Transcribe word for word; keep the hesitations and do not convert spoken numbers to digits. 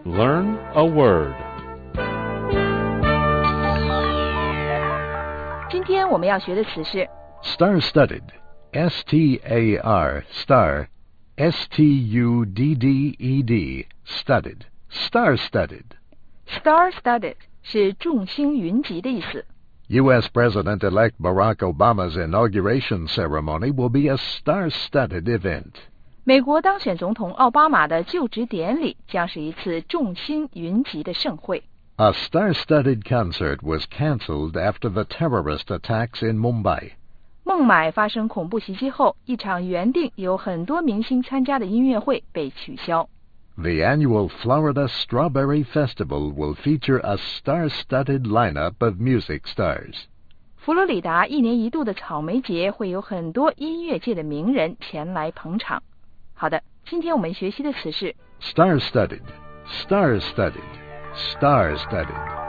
Learn a word. 今天我们要学的词是 Star-studded. S T A R, star, S T U D D E D, studded. Star-studded. Star-studded 是众星云集的意思。 U S President-elect Barack Obama's inauguration ceremony will be a star-studded event. 美国当选总统奥巴马的就职典礼将是一次众星云集的盛会。 A star-studded concert was cancelled after the terrorist attacks in Mumbai. 孟买发生恐怖袭击后，一场原定有很多明星参加的音乐会被取消。 The annual Florida Strawberry Festival will feature a star-studded lineup of music stars. 佛罗里达一年一度的草莓节会有很多音乐界的名人前来捧场。好的，今天我们学习的词是 Star-studded, star-studded, star-studded.